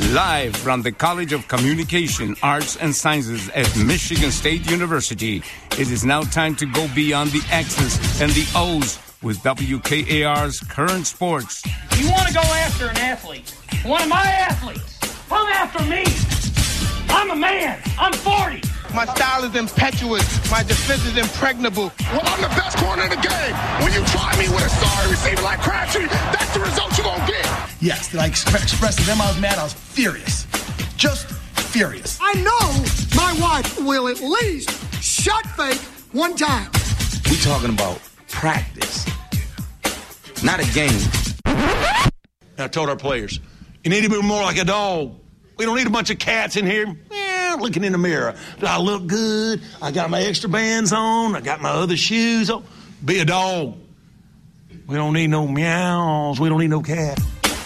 Live from the College of Communication, Arts, and Sciences at Michigan State University, it is now time to go beyond the X's and the O's with WKAR's Current Sports. You want to go after an athlete, one of my athletes, come after me. I'm a man. I'm 40. My style is impetuous. My defense is impregnable. Well, I'm the best corner in the game. When you try me with a sorry receiver like Crabtree, that's the result you're going to get. Yes, did I express to them I was mad? I was furious. Just furious. I know my wife will at least shot fake one time. We talking about practice, not a game. I told our players, you need to be more like a dog. We don't need a bunch of cats in here looking in the mirror. Do I look good? I got my extra bands on. I got my other shoes on. Be a dog. We don't need no meows. We don't need no cat.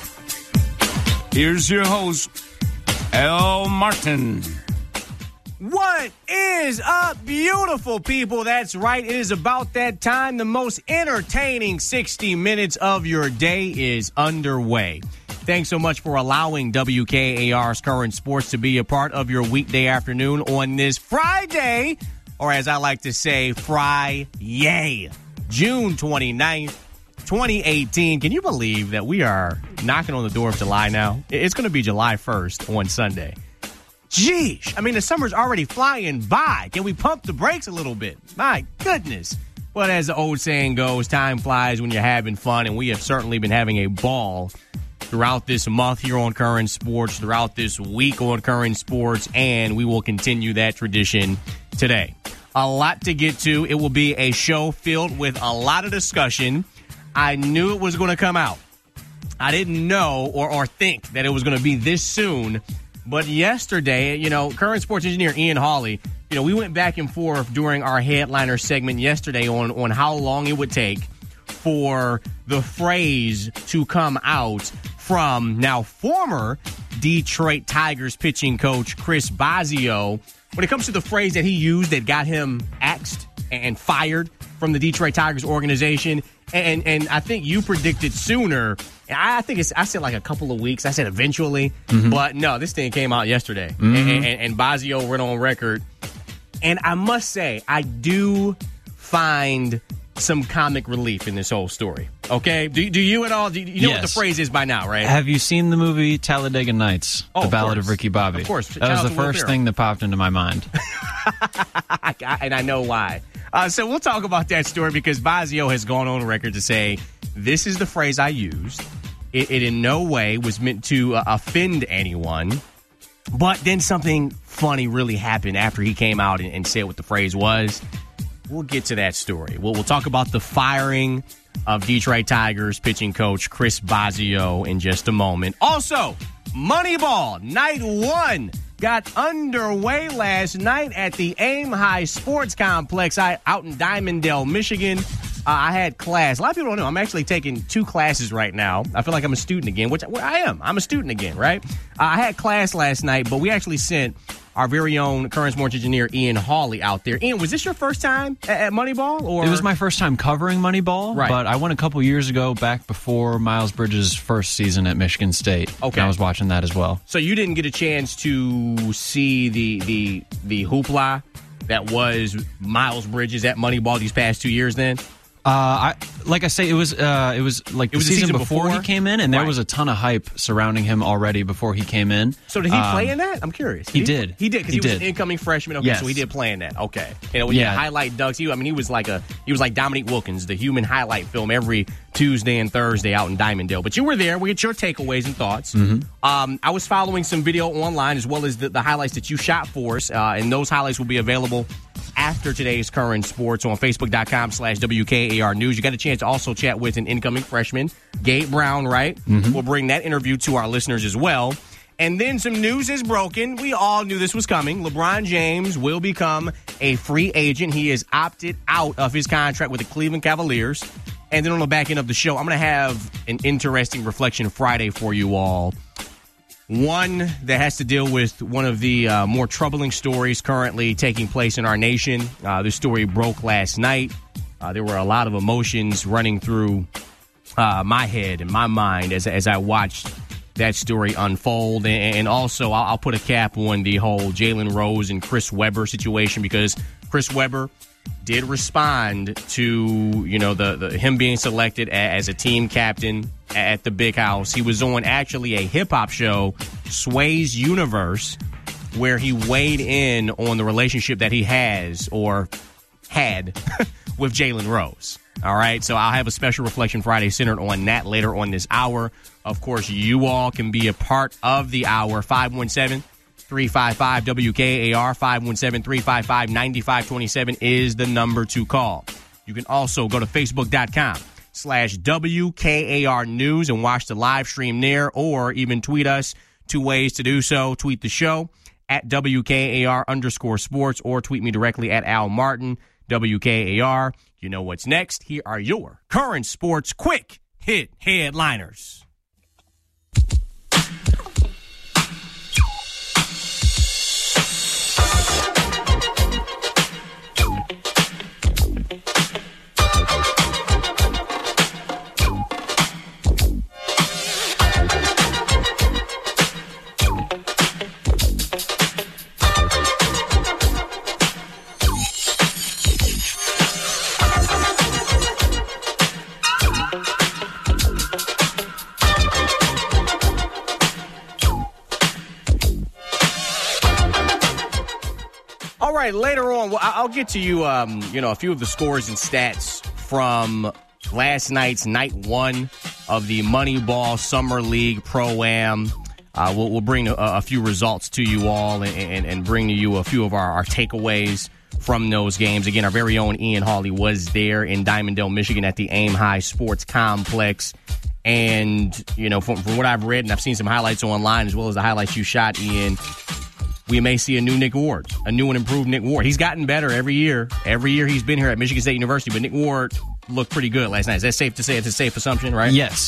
Here's your host, Al Martin. What is up, beautiful people? That's right. It is about that time. The most entertaining 60 minutes of your day is underway. Thanks so much for allowing WKAR's Current Sports to be a part of your weekday afternoon on this Friday, or as I like to say, Fry-yay, June 29th, 2018. Can you believe that we are knocking on the door of July now? It's going to be July 1st on Sunday. Jeez, I mean, the summer's already flying by. Can we pump the brakes a little bit? My goodness. But as the old saying goes, time flies when you're having fun, and we have certainly been having a ball throughout this month here on Current Sports, throughout this week on Current Sports, and we will continue that tradition today. A lot to get to. It will be a show filled with a lot of discussion. I knew it was going to come out. I didn't know or think that it was going to be this soon. But yesterday, Current Sports engineer Ian Hawley, we went back and forth during our headliner segment yesterday on how long it would take for the phrase to come out from now former Detroit Tigers pitching coach Chris Bosio when it comes to the phrase that he used that got him axed and fired from the Detroit Tigers organization. And I think you predicted sooner. I said like a couple of weeks. I said eventually. Mm-hmm. But no, this thing came out yesterday. Mm-hmm. And Bosio went on record. And I must say, I do find some comic relief in this whole story. Okay? Do you at all? Do you know what the phrase is by now, right? Have you seen the movie Talladega Nights, The Ballad of Ricky Bobby? Of course. That was the first thing that popped into my mind. And I know why. So we'll talk about that story because Bosio has gone on record to say, this is the phrase I used. It in no way was meant to offend anyone. But then something funny really happened after he came out and said what the phrase was. We'll get to that story. We'll talk about the firing of Detroit Tigers pitching coach Chris Bosio in just a moment. Also, Moneyball Night 1 got underway last night at the Aim High Sports Complex out in Dimondale, Michigan. I had class. A lot of people don't know. I'm actually taking 2 classes right now. I feel like I'm a student again, which I am. I'm a student again, right? I had class last night, but we actually sent our very own Current Sports engineer, Ian Hawley, out there. Ian, was this your first time at Moneyball? Or? It was my first time covering Moneyball, right. But I went a couple years ago, back before Miles Bridges' first season at Michigan State. Okay. And I was watching that as well. So you didn't get a chance to see the hoopla that was Miles Bridges at Moneyball these past 2 years then? Like I say, it was like the season before he came in, and there was a ton of hype surrounding him already before he came in. So did he play in that? I'm curious. He did. He did because he was an incoming freshman. Okay, yes. So he did play in that. Okay, when you highlight dunks, he was like Dominique Wilkins, the human highlight film every Tuesday and Thursday out in Dimondale. But you were there. We get your takeaways and thoughts. Mm-hmm. I was following some video online as well as the highlights that you shot for us, and those highlights will be available after today's Current Sports on Facebook.com/WKAR News. You got a chance to also chat with an incoming freshman, Gabe Brown, right? Mm-hmm. We'll bring that interview to our listeners as well. And then some news is broken. We all knew this was coming. LeBron James will become a free agent. He has opted out of his contract with the Cleveland Cavaliers. And then on the back end of the show, I'm going to have an interesting Reflection Friday for you all. One that has to deal with one of the more troubling stories currently taking place in our nation. This story broke last night. There were a lot of emotions running through my head and my mind as I watched that story unfold. And also, I'll put a cap on the whole Jalen Rose and Chris Webber situation, because Chris Webber did respond to, the him being selected as a team captain at the Big House. He was on actually a hip-hop show, Sway's Universe, where he weighed in on the relationship that he has or had with Jalen Rose. All right, so I'll have a special Reflection Friday centered on that later on this hour. Of course, you all can be a part of the hour. 517-355-WKAR, 517-355-9527 is the number to call. You can also go to Facebook.com/WKAR News and watch the live stream there, or even tweet us. 2 ways to do so. Tweet the show at WKAR_sports, or tweet me directly at Al Martin, WKAR. You know what's next. Here are your current sports quick hit headliners. All right, later on, I'll get to you, a few of the scores and stats from last night's night 1 of the Moneyball Summer League Pro-Am. We'll bring a few results to you all and bring to you a few of our takeaways from those games. Again, our very own Ian Hawley was there in Diamondale, Michigan at the Aim High Sports Complex. And, from what I've read, and I've seen some highlights online as well as the highlights you shot, Ian, we may see a new Nick Ward, a new and improved Nick Ward. He's gotten better every year. Every year he's been here at Michigan State University, but Nick Ward looked pretty good last night. Is that safe to say? It's a safe assumption, right? Yes.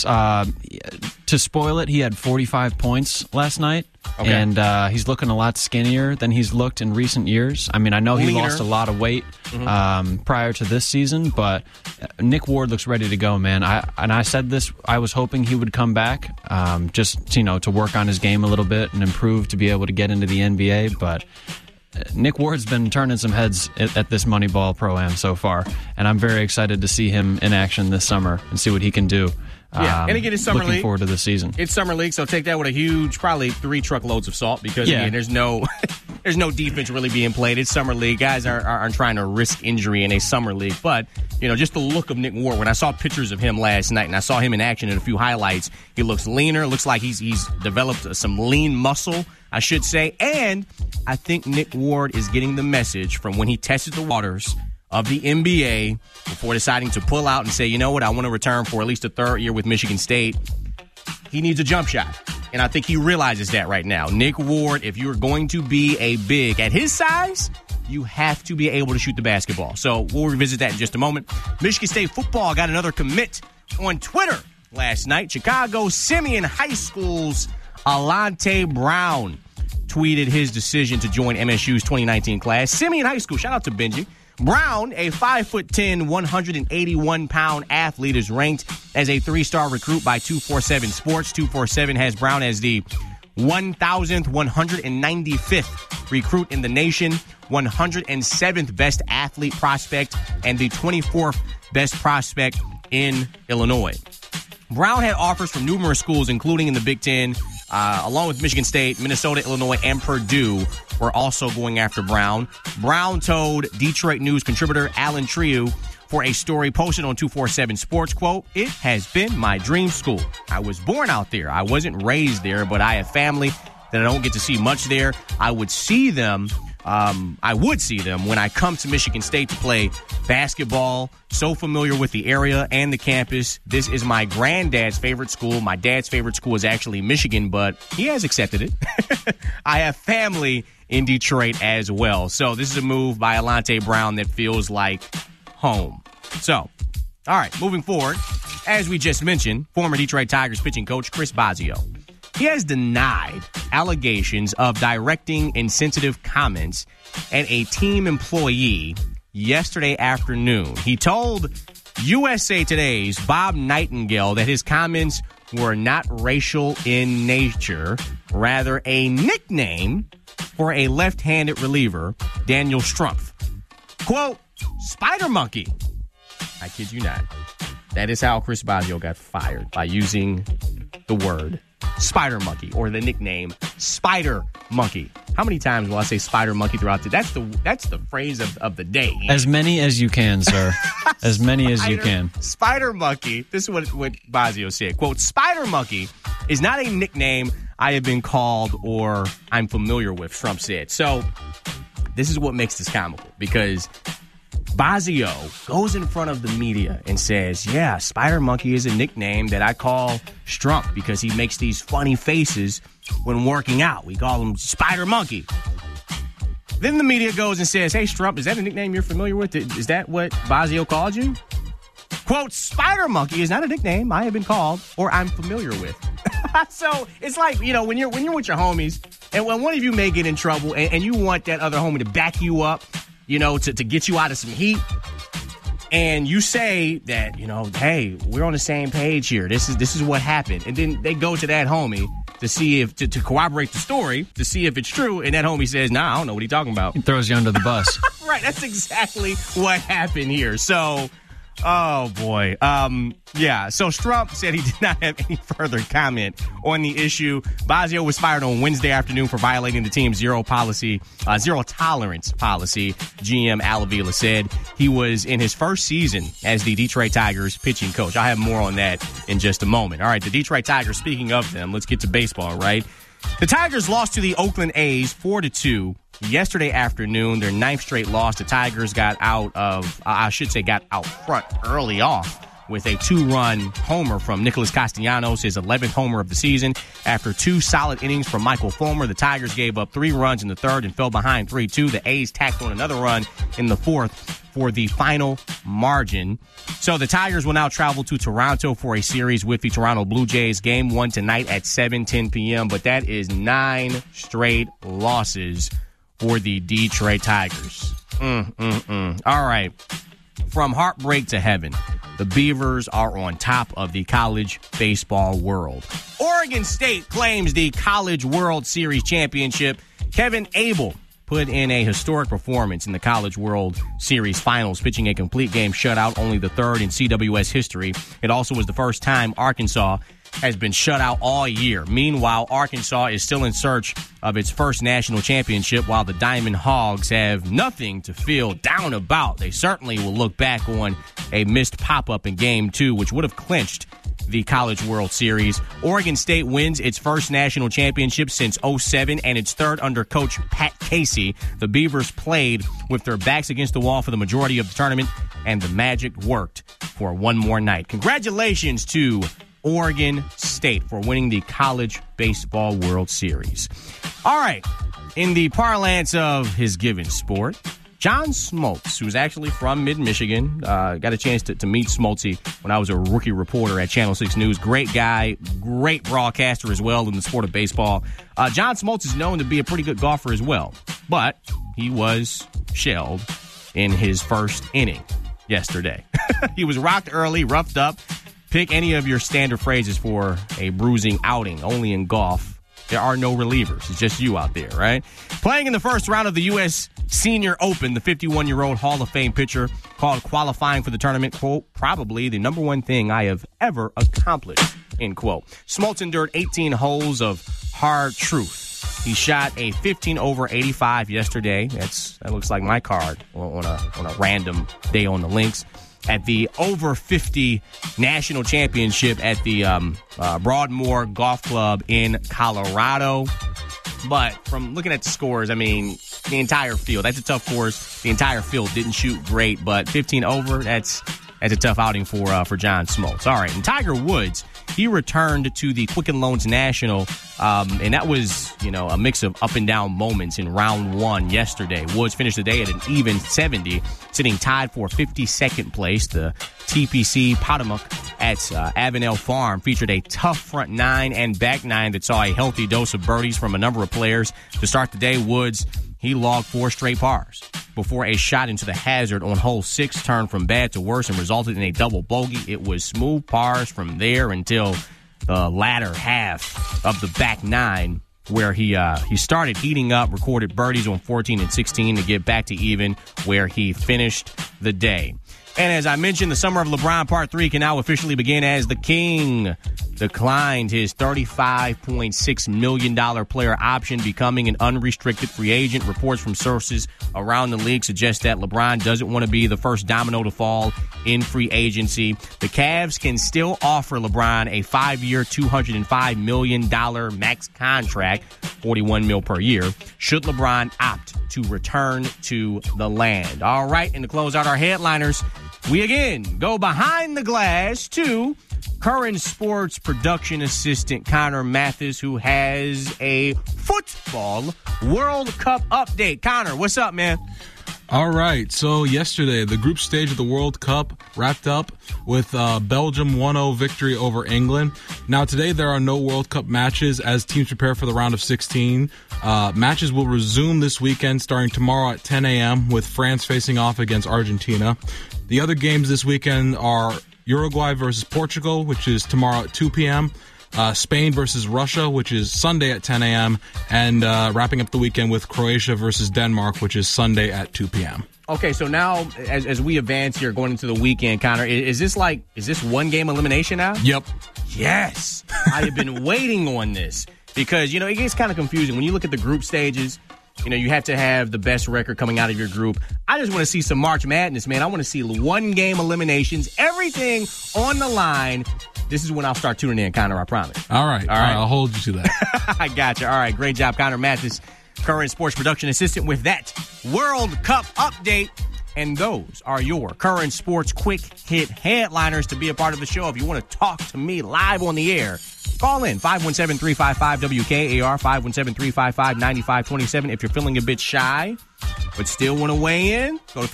To spoil it, he had 45 points last night, okay. And he's looking a lot skinnier than he's looked in recent years. I mean, I know he lost a lot of weight prior to this season, but Nick Ward looks ready to go, man. I said this, I was hoping he would come back just to work on his game a little bit and improve to be able to get into the NBA, but Nick Ward's been turning some heads at this Moneyball Pro-Am so far, and I'm very excited to see him in action this summer and see what he can do. Yeah, and again, it's Summer League. Looking forward to the season. It's Summer League, so take that with a huge, probably 3 truckloads of salt, because again, there's no defense really being played. It's Summer League. Guys aren't trying to risk injury in a Summer League, but just the look of Nick Ward. When I saw pictures of him last night, and I saw him in action in a few highlights, he looks leaner. Looks like he's developed some lean muscle, I should say, and I think Nick Ward is getting the message from when he tested the waters of the NBA before deciding to pull out and say, you know what, I want to return for at least a 3rd year with Michigan State. He needs a jump shot, and I think he realizes that right now. Nick Ward, if you're going to be a big at his size, you have to be able to shoot the basketball. So we'll revisit that in just a moment. Michigan State football got another commit on Twitter last night. Chicago Simeon High School's Alante Brown tweeted his decision to join MSU's 2019 class. Simeon High School, shout out to Benji. Brown, a 5'10", 181-pound athlete, is ranked as a 3-star recruit by 247 Sports. 247 has Brown as the 1,195th recruit in the nation, 107th best athlete prospect, and the 24th best prospect in Illinois. Brown had offers from numerous schools, including in the Big Ten, along with Michigan State, Minnesota, Illinois, and Purdue were also going after Brown. Brown told Detroit News contributor Alan Trieu for a story posted on 247 Sports, quote, "It has been my dream school. I was born out there. I wasn't raised there, but I have family that I don't get to see much there. I would see them when I come to Michigan State to play basketball. So familiar with the area and the campus. This is my granddad's favorite school. My dad's favorite school is actually Michigan, but he has accepted it. I have family in Detroit as well." So this is a move by Alante Brown that feels like home. So, all right, moving forward, as we just mentioned, former Detroit Tigers pitching coach Chris Bosio. He has denied allegations of directing insensitive comments at a team employee yesterday afternoon. He told USA Today's Bob Nightingale that his comments were not racial in nature, rather a nickname for a left-handed reliever, Daniel Strumpf. Quote, Spider Monkey. I kid you not. That is how Chris Bosio got fired, by using the word Spider Monkey, or the nickname Spider Monkey. How many times will I say Spider Monkey throughout the... That's the phrase of the day. As many as you can, sir. As many as you can. Spider Monkey. This is what Bosio said. Quote, Spider Monkey is not a nickname I have been called or I'm familiar with, Trump said. So this is what makes this comical, because Bosio goes in front of the media and says, yeah, Spider Monkey is a nickname that I call Strump because he makes these funny faces when working out. We call him Spider Monkey. Then the media goes and says, hey, Strump, is that a nickname you're familiar with? Is that what Bosio called you? Quote, Spider Monkey is not a nickname I have been called or I'm familiar with. So it's like, when you're with your homies, and when one of you may get in trouble and you want that other homie to back you up, to get you out of some heat, and you say that, hey, we're on the same page here. This is what happened. And then they go to that homie to see if, to corroborate the story, to see if it's true, and that homie says, nah, I don't know what he's talking about. He throws you under the bus. Right, that's exactly what happened here. So, oh boy. So Strump said he did not have any further comment on the issue. Bosio was fired on Wednesday afternoon for violating the team's zero tolerance policy. GM Al Avila said he was in his first season as the Detroit Tigers pitching coach. I'll have more on that in just a moment. All right, the Detroit Tigers, speaking of them, let's get to baseball, right? The Tigers lost to the Oakland A's 4-2 yesterday afternoon. Their 9th straight loss. The Tigers got out front early off with a 2-run homer from Nicholas Castellanos, his 11th homer of the season. After 2 solid innings from Michael Fulmer, the Tigers gave up 3 runs in the 3rd and fell behind 3-2. The A's tacked on another run in the 4th for the final margin. So the Tigers will now travel to Toronto for a series with the Toronto Blue Jays. Game 1 tonight at 7:10 p.m. But that is 9 straight losses for the Detroit Tigers. All right. From heartbreak to heaven, the Beavers are on top of the college baseball world. Oregon State claims the College World Series championship. Kevin Abel put in a historic performance in the College World Series finals, pitching a complete game shutout, only the 3rd in CWS history. It also was the first time Arkansas has been shut out all year. Meanwhile, Arkansas is still in search of its first national championship, while the Diamond Hogs have nothing to feel down about. They certainly will look back on a missed pop-up in Game 2, which would have clinched the College World Series. Oregon State wins its first national championship since 2007 and its 3rd under Coach Pat Casey. The Beavers played with their backs against the wall for the majority of the tournament, and the magic worked for one more night. Congratulations to Oregon State for winning the College Baseball World Series. All right, in the parlance of his given sport, John Smoltz, who's actually from mid-Michigan, got a chance to meet Smoltzy when I was a rookie reporter at Channel 6 News. Great guy, great broadcaster as well in the sport of baseball. John Smoltz is known to be a pretty good golfer as well, but he was shelled in his first inning yesterday. He was rocked early, roughed up. Pick any of your standard phrases for a bruising outing. Only in golf, there are no relievers. It's just you out there, right? Playing in the first round of the U.S. Senior Open, the 51-year-old Hall of Fame pitcher called qualifying for the tournament, quote, probably the number one thing I have ever accomplished, end quote. Smoltz endured 18 holes of hard truth. He shot a 15 over 85 yesterday. That looks like my card on a random day on the links. At the over 50 national championship at the Broadmoor Golf Club in Colorado. But from looking at the scores, I mean, the entire field, that's a tough course. The entire field didn't shoot great, but 15 over, that's a tough outing for John Smoltz. All right, and Tiger Woods, he returned to the Quicken Loans National, and that was, a mix of up and down moments in round 1 yesterday. Woods finished the day at an even 70, sitting tied for 52nd place. The TPC Potomac at Avenel Farm featured a tough front 9 and back 9 that saw a healthy dose of birdies from a number of players. To start the day, Woods, he logged 4 straight pars before a shot into the hazard on hole 6 turned from bad to worse and resulted in a double bogey. It was smooth pars from there until the latter half of the back nine, where he started heating up, recorded birdies on 14 and 16 to get back to even where he finished the day. And as I mentioned, the Summer of LeBron Part 3 can now officially begin as the King declined his $35.6 million player option, becoming an unrestricted free agent. Reports from sources around the league suggest that LeBron doesn't want to be the first domino to fall in free agency. The Cavs can still offer LeBron a 5-year, $205 million max contract, $41 million per year, should LeBron opt to return to the land. All right, and to close out our headliners, we again go behind the glass to current sports production assistant Connor Mathis, who has a football World Cup update. Connor, what's up, man? All right, so yesterday, the group stage of the World Cup wrapped up with Belgium 1-0 victory over England. Now, today, there are no World Cup matches as teams prepare for the round of 16. Matches will resume this weekend, starting tomorrow at 10 a.m., with France facing off against Argentina. The other games this weekend are Uruguay versus Portugal, which is tomorrow at 2 p.m., Spain versus Russia, which is Sunday at 10 a.m., and wrapping up the weekend with Croatia versus Denmark, which is Sunday at 2 p.m. Okay, so now as we advance here going into the weekend, Connor, is this one game elimination now? Yep. Yes. I have been waiting on this because, it gets kind of confusing. When you look at the group stages, you have to have the best record coming out of your group. I just want to see some March Madness, man. I want to see one-game eliminations, everything on the line. This is when I'll start tuning in, Connor, I promise. All right. I'll hold you to that. I got you. All right, great job, Connor Mathis, current sports production assistant, with that World Cup update. And those are your current sports quick hit headliners. To be a part of the show, if you want to talk to me live on the air, call in 517-355-WKAR, 517-355-9527. If you're feeling a bit shy but still want to weigh in, go to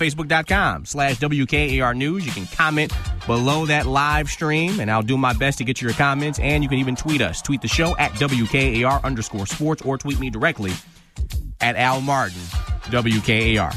Facebook.com/WKAR News. You can comment below that live stream, and I'll do my best to get your comments. And you can even tweet us. Tweet the show at WKAR_sports, or tweet me directly at Al Martin, WKAR.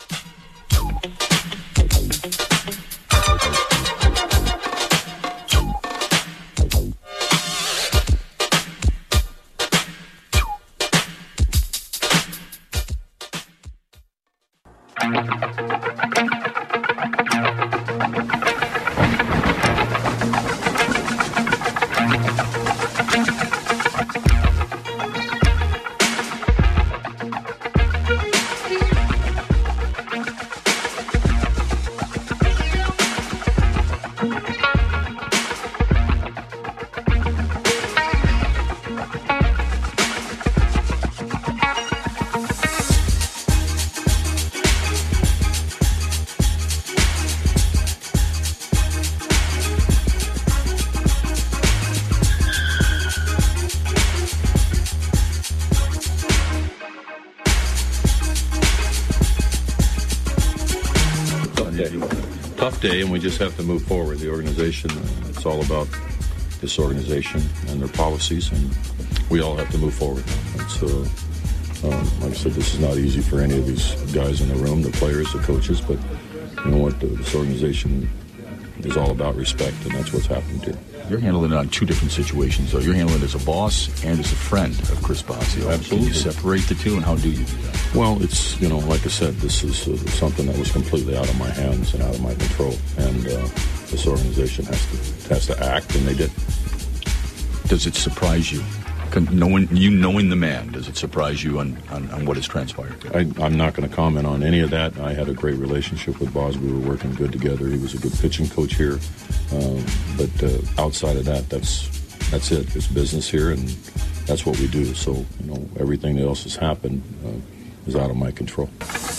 Tough day, and we just have to move forward. The organization, it's all about this organization and their policies, and we all have to move forward. It's, like I said, this is not easy for any of these guys in the room, the players, the coaches, but you know what, this organization is all about respect, and that's what's happened here. You're handling it on two different situations, though. You're handling it as a boss and as a friend of Chris Bosio. Absolutely. Can you separate the two, and how do you do that? Well, it's, like I said, this is something that was completely out of my hands and out of my control, and this organization has to act, and they did. Does it surprise you? Knowing the man, does it surprise you on what has transpired? I'm not going to comment on any of that. I had a great relationship with Boz. We were working good together. He was a good pitching coach here. But outside of that, that's it. It's business here, and that's what we do. So, everything else has happened is out of my control.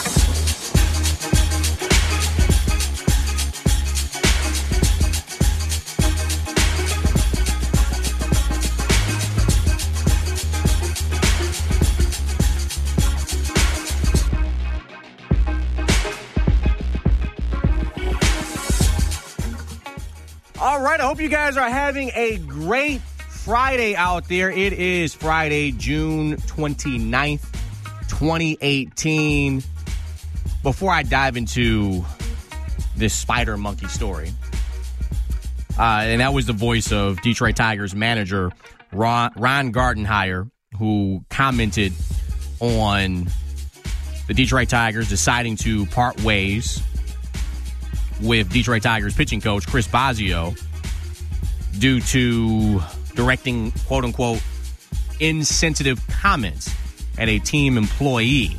All right, I hope you guys are having a great Friday out there. It is Friday, June 29th, 2018. Before I dive into this spider monkey story, And that was the voice of Detroit Tigers manager Ron Gardenhire, who commented on the Detroit Tigers deciding to part ways with Detroit Tigers pitching coach Chris Bosio due to directing, quote-unquote, insensitive comments at a team employee,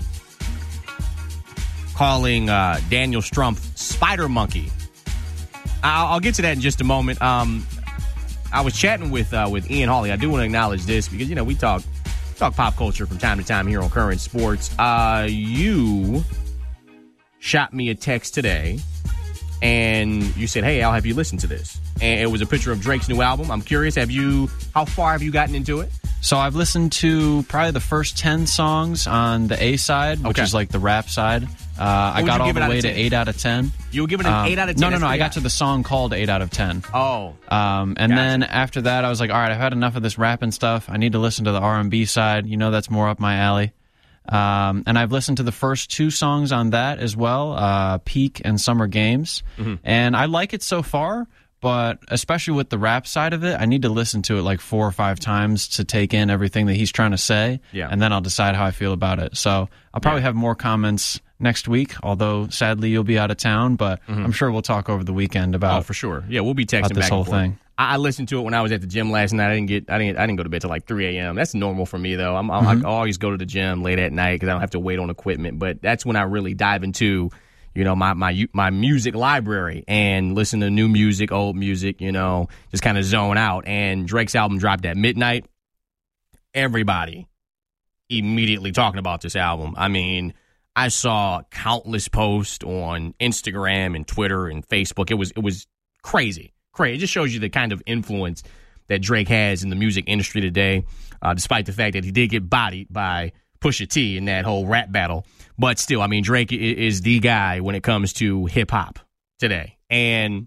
calling Daniel Strumpf Spider Monkey. I'll get to that in just a moment. I was chatting with Ian Hawley. I do want to acknowledge this because, we talk pop culture from time to time here on Current Sports. You shot me a text today, and you said, hey, Al, have you listened to this? And it was a picture of Drake's new album. I'm curious, how far have you gotten into it? So I've listened to probably the first 10 songs on the A side, which is like the rap side. I got all the way to 8 out of 10. You were giving an 8 out of 10? No. I got to the song called 8 out of 10. Oh. And then after that, I was like, all right, I've had enough of this rapping stuff. I need to listen to the R&B side. That's more up my alley. And I've listened to the first 2 songs on that as well, Peak and Summer Games. Mm-hmm. And I like it so far. But especially with the rap side of it, I need to listen to it like 4 or 5 times to take in everything that he's trying to say. Yeah. And then I'll decide how I feel about it. So I'll probably have more comments next week, although sadly you'll be out of town. But I'm sure we'll talk over the weekend about for sure. Yeah, we'll be texting about this back whole and forth. thing. I listened to it when I was at the gym last night. I didn't go to bed till like 3 a.m. That's normal for me though. I always go to the gym late at night because I don't have to wait on equipment. But that's when I really dive into my music library and listen to new music, old music, just kind of zone out. And Drake's album dropped at midnight. Everybody immediately talking about this album. I mean, I saw countless posts on Instagram and Twitter and Facebook. It was crazy. It just shows you the kind of influence that Drake has in the music industry today, despite the fact that he did get bodied by Pusha T in that whole rap battle. But still, I mean, Drake is the guy when it comes to hip-hop today. And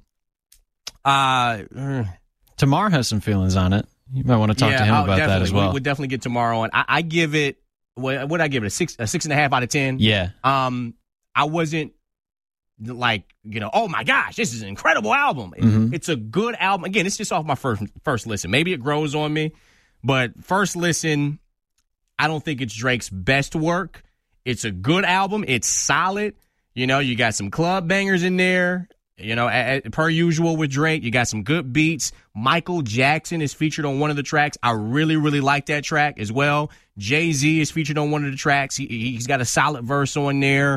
Tamar has some feelings on it. You might want to talk to him about that as well. We'll definitely get Tamar on. I give it, what did I give it, a 6.5 out of 10? Yeah. I wasn't like, oh my gosh, this is an incredible album. It's a good album. Again, it's just off my first listen. Maybe it grows on me, but first listen, I don't think it's Drake's best work. It's a good album. It's solid. You got some club bangers in there. Per usual with Drake, you got some good beats. Michael Jackson is featured on one of the tracks. I really, really like that track as well. Jay-Z is featured on one of the tracks. He's got a solid verse on there.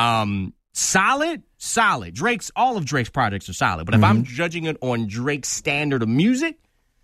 Solid. All of Drake's projects are solid. But if I'm judging it on Drake's standard of music,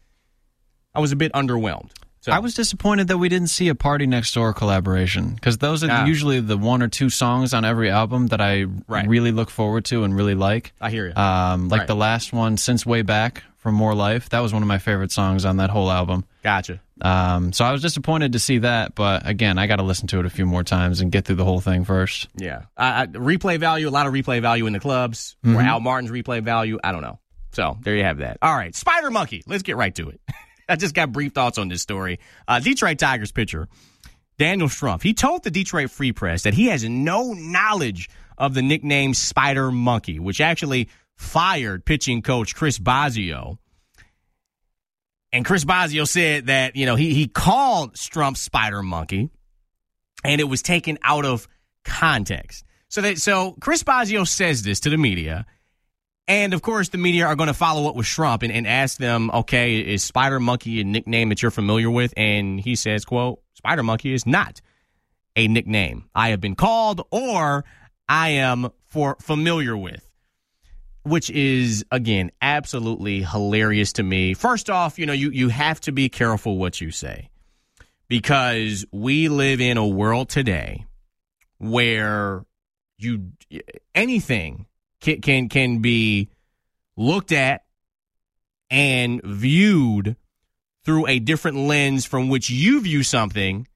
I was a bit underwhelmed. So. I was disappointed that we didn't see a Party Next Door collaboration because those are usually the 1 or 2 songs on every album that I really look forward to and really like. I hear you. The last one, Since Way Back from More Life, that was one of my favorite songs on that whole album. Gotcha. So I was disappointed to see that, but again, I got to listen to it a few more times and get through the whole thing first. Yeah. Replay value, a lot of replay value in the clubs. Or Al Martin's replay value, I don't know. So there you have that. All right, Spider Monkey. Let's get right to it. I just got brief thoughts on this story. Detroit Tigers pitcher Daniel Strumpf, he told the Detroit Free Press that he has no knowledge of the nickname Spider Monkey, which actually fired pitching coach Chris Bosio. And Chris Bosio said that, he called Strumpf Spider Monkey, and it was taken out of context. So Chris Bosio says this to the media. And, of course, the media are going to follow up with Strumpf and ask them, okay, is Spider Monkey a nickname that you're familiar with? And he says, quote, Spider Monkey is not a nickname I have been called or I am familiar with, which is, again, absolutely hilarious to me. First off, you have to be careful what you say because we live in a world today where anything can be looked at and viewed through a different lens from which you view something,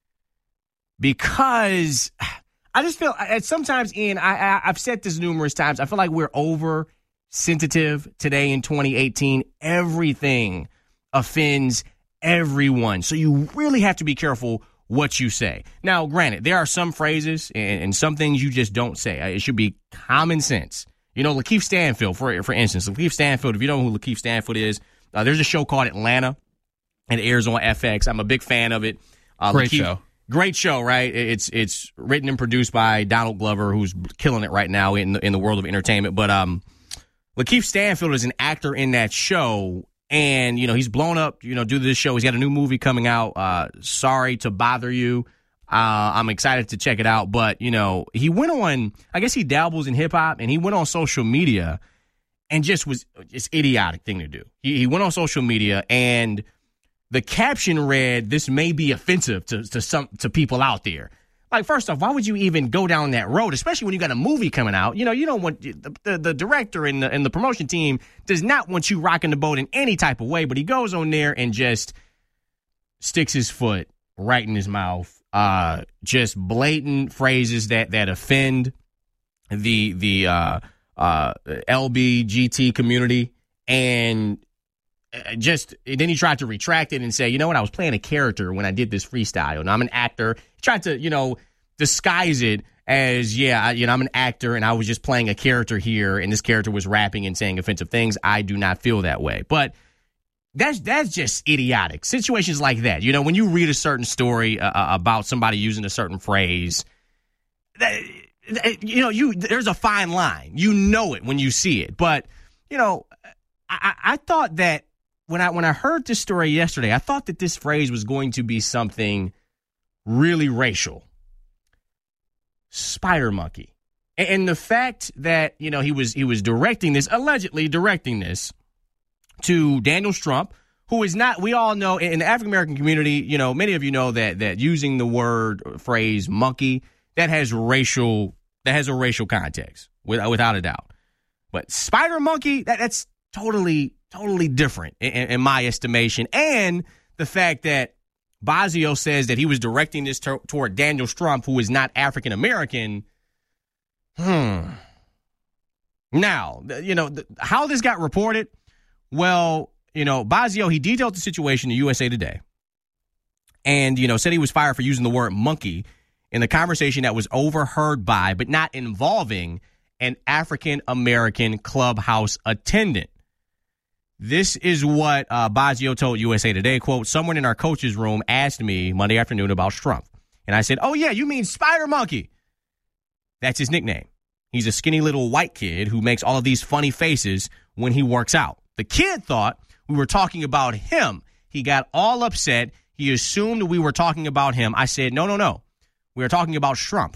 because I just feel sometimes, Ian, I've said this numerous times, I feel like we're oversensitive today in 2018. Everything offends everyone. So you really have to be careful what you say. Now, granted, there are some phrases and some things you just don't say. It should be common sense. You know, Lakeith Stanfield, for instance. Lakeith Stanfield, if you know who Lakeith Stanfield is, there's a show called Atlanta. It airs on FX. I'm a big fan of it. Great show, right? It's written and produced by Donald Glover, who's killing it right now in the world of entertainment. But Lakeith Stanfield is an actor in that show, and he's blown up. Due to this show, he's got a new movie coming out. Sorry to Bother You. I'm excited to check it out. But he went on. I guess he dabbles in hip hop, and he went on social media, and just idiotic thing to do. He went on social media and. The caption read, "This may be offensive to people out there." Like, first off, why would you even go down that road, especially when you got a movie coming out? You don't want the director and the promotion team does not want you rocking the boat in any type of way. But he goes on there and just sticks his foot right in his mouth. Just blatant phrases that offend the LBGT community, and then he tried to retract it and say, I was playing a character when I did this freestyle, and I'm an actor. He tried to, disguise it as, I'm an actor, and I was just playing a character here, and this character was rapping and saying offensive things. I do not feel that way. But that's just idiotic. Situations like that, when you read a certain story about somebody using a certain phrase, there's a fine line. You know it when you see it. But, I thought that when I heard this story yesterday, I thought that this phrase was going to be something really racial. Spider monkey. And the fact that, he was allegedly directing this to Daniel Strump, who is not, we all know in the African American community, many of you know that using the phrase monkey, that has a racial context, without a doubt. But spider monkey, that's totally different in my estimation. And the fact that Bosio says that he was directing this toward Daniel Strump, who is not African American. Now, how this got reported, well, Bosio, he detailed the situation to USA Today and, said he was fired for using the word monkey in the conversation that was overheard by, but not involving, an African American clubhouse attendant. This is what Bosio told USA Today, quote, "Someone in our coach's room asked me Monday afternoon about Strump. And I said, oh, yeah, you mean Spider Monkey. That's his nickname. He's a skinny little white kid who makes all of these funny faces when he works out. The kid thought we were talking about him. He got all upset. He assumed we were talking about him. I said, no. We were talking about Strump.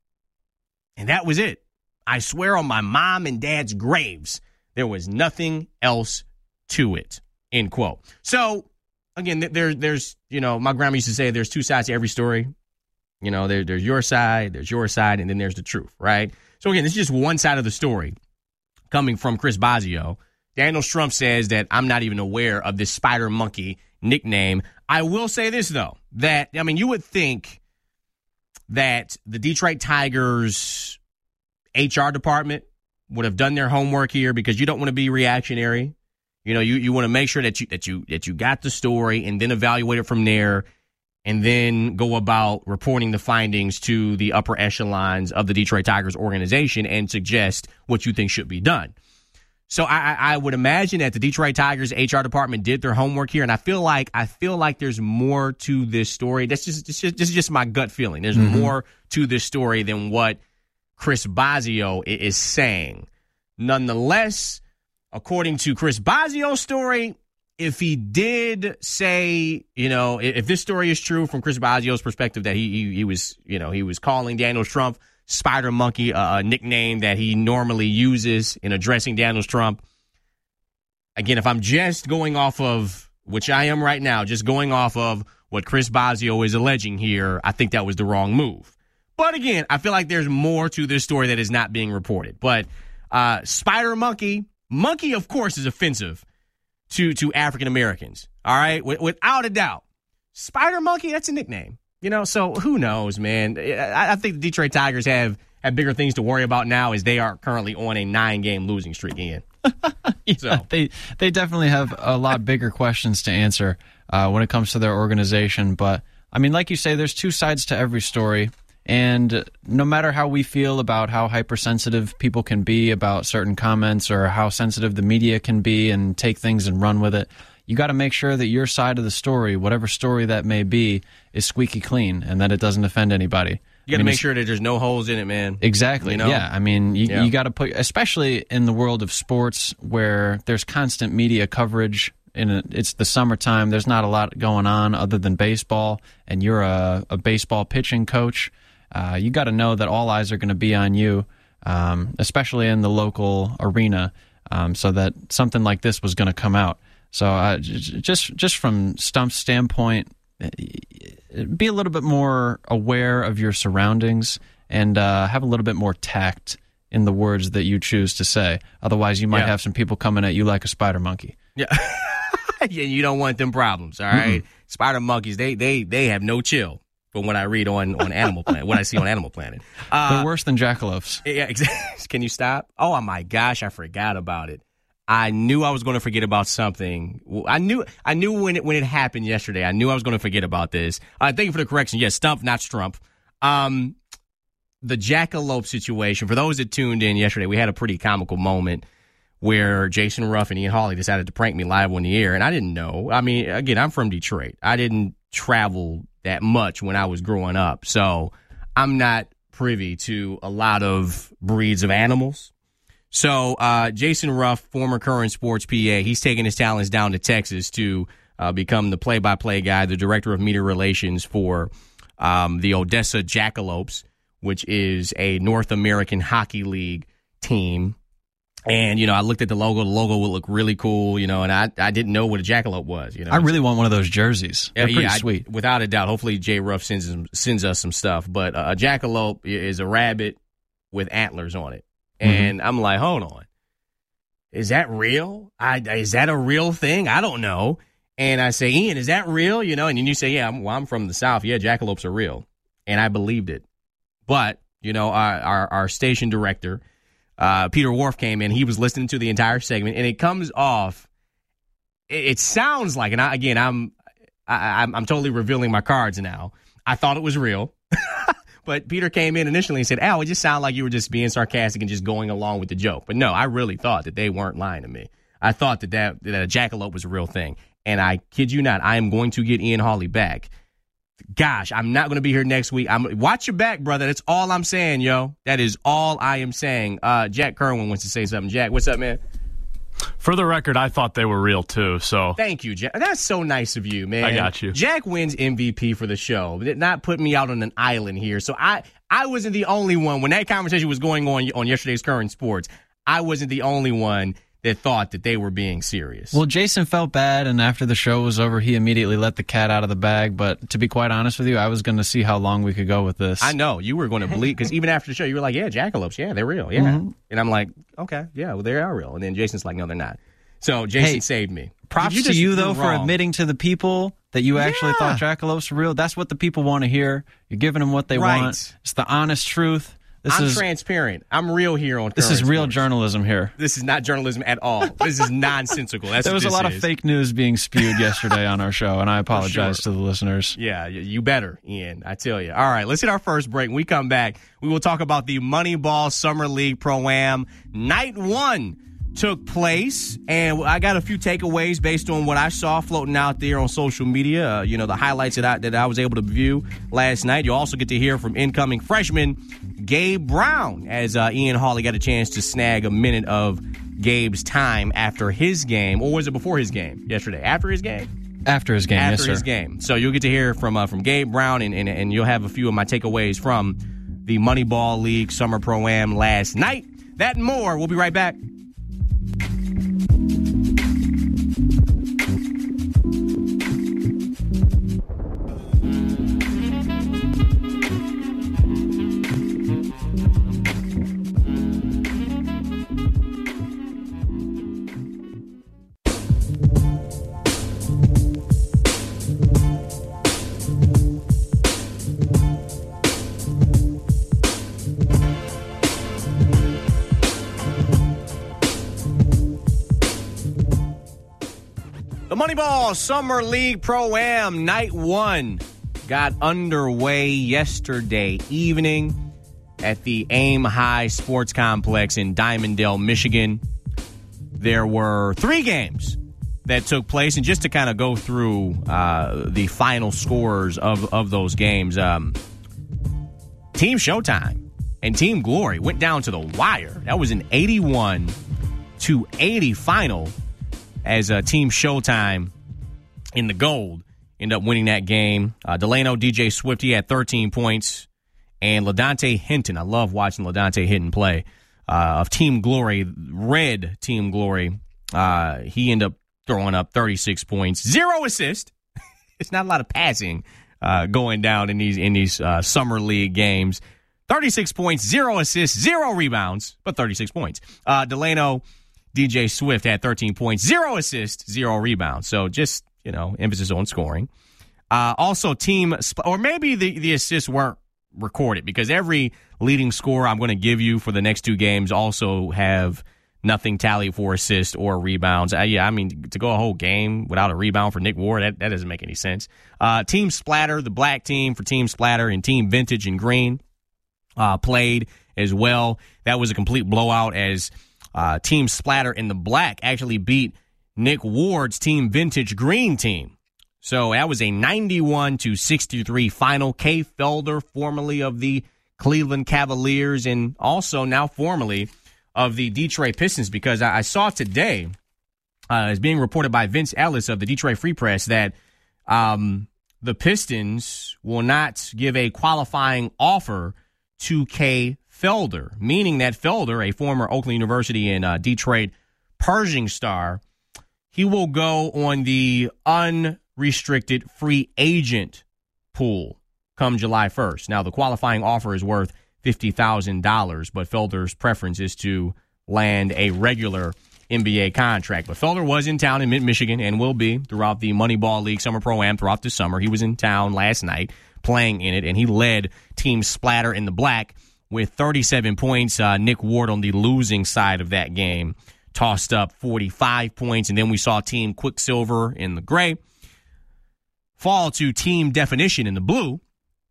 And that was it. I swear on my mom and dad's graves, there was nothing else to it," end quote. So, again, there's, my grandma used to say there's two sides to every story. There's your side, and then there's the truth, right? So, again, this is just one side of the story coming from Chris Bosio. Daniel Strump says that I'm not even aware of this Spider Monkey nickname. I will say this, though, that, you would think that the Detroit Tigers HR department would have done their homework here, because you don't want to be reactionary. You want to make sure that you got the story and then evaluate it from there, and then go about reporting the findings to the upper echelons of the Detroit Tigers organization and suggest what you think should be done. So I would imagine that the Detroit Tigers HR department did their homework here, and I feel like there's more to this story. This is just my gut feeling. There's more to this story than what Chris Bosio is saying. Nonetheless, according to Chris Bosio's story, if he did say, if this story is true from Chris Bosio's perspective, that he was calling Daniel Strump Spider Monkey, a nickname that he normally uses in addressing Daniel Strump. Again, if I'm just going off of, which I am right now, just going off of what Chris Bosio is alleging here, I think that was the wrong move. But again, I feel like there's more to this story that is not being reported. But Spider Monkey, of course, is offensive to African Americans. All right, without a doubt. Spider Monkey, that's a nickname. So who knows, man? I think the Detroit Tigers have bigger things to worry about now, as they are currently on a 9-game losing streak, Ian. So they definitely have a lot bigger questions to answer when it comes to their organization. But, like you say, there's two sides to every story. And no matter how we feel about how hypersensitive people can be about certain comments or how sensitive the media can be and take things and run with it, you got to make sure that your side of the story, whatever story that may be, is squeaky clean and that it doesn't offend anybody. You got to make sure that there's no holes in it, man. Exactly. Yeah. I mean, you got to put, especially in the world of sports where there's constant media coverage. It's the summertime. There's not a lot going on other than baseball, and you're a baseball pitching coach. You got to know that all eyes are going to be on you, especially in the local arena, so that something like this was going to come out. So just from Stump's standpoint, be a little bit more aware of your surroundings and have a little bit more tact in the words that you choose to say. Otherwise, you might have some people coming at you like a spider monkey. Yeah. Yeah, you don't want them problems, all right? Spider monkeys, they have no chill from what I read on Animal Planet, what I see on Animal Planet. They're worse than jackalopes. Yeah, exactly. Can you stop? Oh, my gosh, I forgot about it. I knew I was going to forget about something. I knew when it happened yesterday. I knew I was going to forget about this. Thank you for the correction. Yes, Stump, not Strump. The jackalope situation, for those that tuned in yesterday, we had a pretty comical moment where Jason Ruff and Ian Hawley decided to prank me live on the air, and I didn't know. I mean, again, I'm from Detroit. I didn't travel that much when I was growing up, so I'm not privy to a lot of breeds of animals. So Jason Ruff, former Current Sports PA, he's taking his talents down to Texas to become the play-by-play guy, the director of media relations for the Odessa Jackalopes, which is a North American Hockey League team. And, I looked at the logo. The logo would look really cool, and I didn't know what a jackalope was. I really want one of those jerseys. They're pretty sweet. Without a doubt. Hopefully Jay Ruff sends us some stuff. But a jackalope is a rabbit with antlers on it. And I'm like, hold on. Is that real? Is that a real thing? I don't know. And I say, Ian, is that real? And then you say, yeah, I'm from the South. Yeah, jackalopes are real. And I believed it. But, our station director, Peter Wharf, came in. He was listening to the entire segment, and it comes off. It sounds like, and I'm totally revealing my cards now. I thought it was real. But Peter came in initially and said, Al, it just sounded like you were just being sarcastic and just going along with the joke. But no, I really thought that they weren't lying to me. I thought that a jackalope was a real thing. And I kid you not, I am going to get Ian Hawley back. Gosh, I'm not going to be here next week. Watch your back, brother. That's all I'm saying, yo. That is all I am saying. Jack Kerwin wants to say something. Jack, what's up, man? For the record, I thought they were real, too. So thank you, Jack. That's so nice of you, man. I got you. Jack wins MVP for the show. Did not put me out on an island here. So I wasn't the only one. When that conversation was going on yesterday's Current Sports, I wasn't the only one that thought that they were being serious. Well, Jason felt bad, and after the show was over, he immediately let the cat out of the bag. But to be quite honest with you, I was going to see how long we could go with this. I know. You were going to believe, because even after the show, you were like, yeah, jackalopes, yeah, they're real, yeah. Mm-hmm. And I'm like, okay, yeah, well, they are real. And then Jason's like, no, they're not. So Jason saved me. Props to you, though, for admitting to the people that you actually thought jackalopes were real. That's what the people want to hear. You're giving them what they want. It's the honest truth. I'm transparent. I'm real here on This is real Sports. Journalism here. This is not journalism at all. This is nonsensical. There was a lot of fake news being spewed yesterday on our show, and I apologize to the listeners. Yeah, you better, Ian. I tell you. All right, let's hit our first break. When we come back, we will talk about the Moneyball Summer League Pro-Am. Night 1 took place, and I got a few takeaways based on what I saw floating out there on social media. The highlights that I was able to view last night. You'll also get to hear from incoming freshman Gabe Brown, as Ian Hawley got a chance to snag a minute of Gabe's time after his game, or was it before his game yesterday? After his game? After his game, After his game. So you'll get to hear from Gabe Brown, and you'll have a few of my takeaways from the Moneyball League Summer Pro-Am last night. That and more. We'll be right back. Moneyball Summer League Pro-Am Night 1 got underway yesterday evening at the Aim High Sports Complex in Dimondale, Michigan. There were 3 games that took place, and just to kind of go through the final scores of those games, Team Showtime and Team Glory went down to the wire. That was an 81-80 final as Team Showtime in the gold ended up winning that game. Delano DJ Swifty had 13 points, and LaDante Hinton, I love watching LaDante Hinton play, of Team Glory, red Team Glory, he ended up throwing up 36 points, 0 assists. It's not a lot of passing going down in these summer league games. 36 points, 0 assists, 0 rebounds, but 36 points. Delano DJ Swift had 13 points, 0 assists, 0 rebounds. So just, emphasis on scoring. Also, or maybe the assists weren't recorded because every leading scorer I'm going to give you for the next 2 games also have nothing tallied for assists or rebounds. To go a whole game without a rebound for Nick Ward, that doesn't make any sense. Team Splatter, the black team for Team Splatter, and Team Vintage in green played as well. That was a complete blowout as Team Splatter in the black actually beat Nick Ward's Team Vintage green team. So that was a 91-63 final. Kay Felder, formerly of the Cleveland Cavaliers and also now formerly of the Detroit Pistons, because I saw today, as being reported by Vince Ellis of the Detroit Free Press, that the Pistons will not give a qualifying offer to Kay Felder, meaning that Felder, a former Oakland University and Detroit Pershing star, he will go on the unrestricted free agent pool come July 1st. Now, the qualifying offer is worth $50,000, but Felder's preference is to land a regular NBA contract. But Felder was in town in Mid-Michigan and will be throughout the Moneyball League Summer Pro-Am throughout the summer. He was in town last night playing in it, and he led Team Splatter in the black with 37 points. Nick Ward on the losing side of that game tossed up 45 points, and then we saw Team Quicksilver in the gray fall to Team Definition in the blue.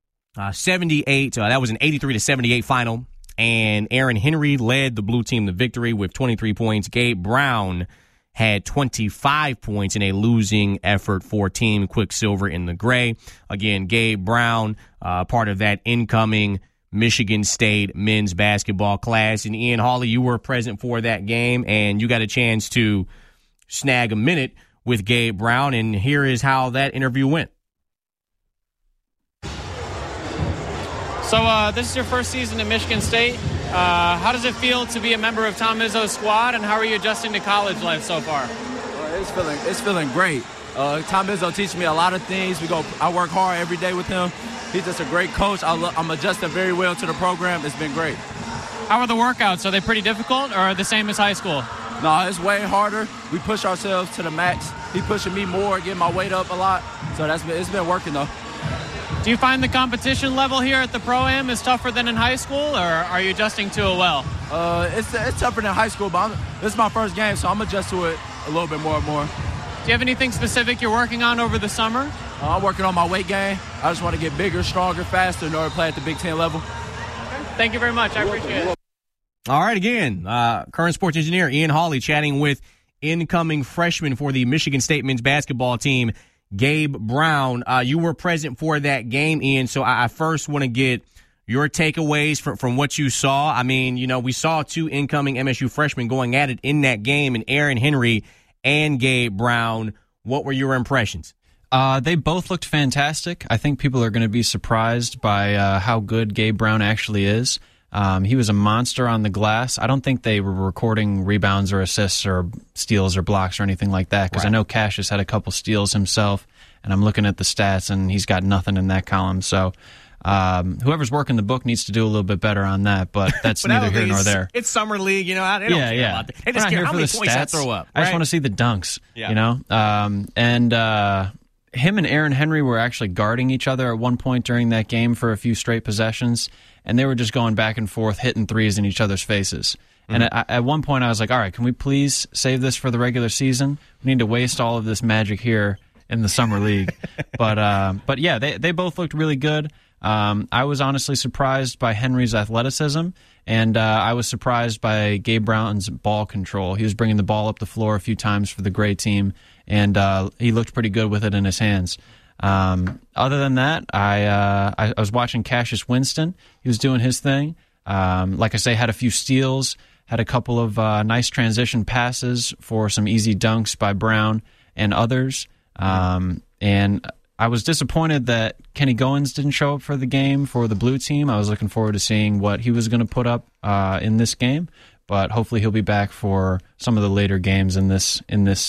78. That was an 83-78 final, and Aaron Henry led the blue team to victory with 23 points. Gabe Brown had 25 points in a losing effort for Team Quicksilver in the gray. Again, Gabe Brown, part of that incoming Michigan State men's basketball class. And Ian Hawley, you were present for that game, and you got a chance to snag a minute with Gabe Brown, and here is how that interview went. So this is your first season at Michigan State. How does it feel to be a member of Tom Izzo's squad, and how are you adjusting to college life so far? It's feeling great. Tom Izzo teaches me a lot of things. I work hard every day with him. He's just a great coach. I'm adjusting very well to the program. It's been great. How are the workouts? Are they pretty difficult, or the same as high school? No, it's way harder. We push ourselves to the max. He pushing me more, getting my weight up a lot. So it's been working though. Do you find the competition level here at the Pro-Am is tougher than in high school, or are you adjusting to it well? It's tougher than high school, but this is my first game, so I'm adjust to it a little bit more and more. Do you have anything specific you're working on over the summer? I'm working on my weight gain. I just want to get bigger, stronger, faster in order to play at the Big Ten level. Okay. Thank you very much. I appreciate it. All right, again, current sports engineer Ian Hawley chatting with incoming freshman for the Michigan State men's basketball team, Gabe Brown. You were present for that game, Ian, so I first want to get your takeaways from what you saw. I mean, we saw 2 incoming MSU freshmen going at it in that game, and Aaron Henry and Gabe Brown. What were your impressions? They both looked fantastic. I think people are going to be surprised by how good Gabe Brown actually is. He was a monster on the glass. I don't think they were recording rebounds or assists or steals or blocks or anything like that, because I know Cassius had a couple steals himself, and I'm looking at the stats, and he's got nothing in that column. So whoever's working the book needs to do a little bit better on that, but that's neither here nor there. It's summer league, they don't care about that. They just care how many points I throw up. I just want to see the dunks, him and Aaron Henry were actually guarding each other at one point during that game for a few straight possessions, and they were just going back and forth, hitting threes in each other's faces. Mm-hmm. And at one point I was like, all right, can we please save this for the regular season? We need to waste all of this magic here in the summer league. But yeah, they both looked really good. I was honestly surprised by Henry's athleticism, and I was surprised by Gabe Brown's ball control. He was bringing the ball up the floor a few times for the Gray team, and he looked pretty good with it in his hands. Other than that, I was watching Cassius Winston. He was doing his thing. Like I say, had a few steals, had a couple of nice transition passes for some easy dunks by Brown and others. And I was disappointed that Kenny Goins didn't show up for the game for the blue team. I was looking forward to seeing what he was going to put up in this game, but hopefully he'll be back for some of the later games in this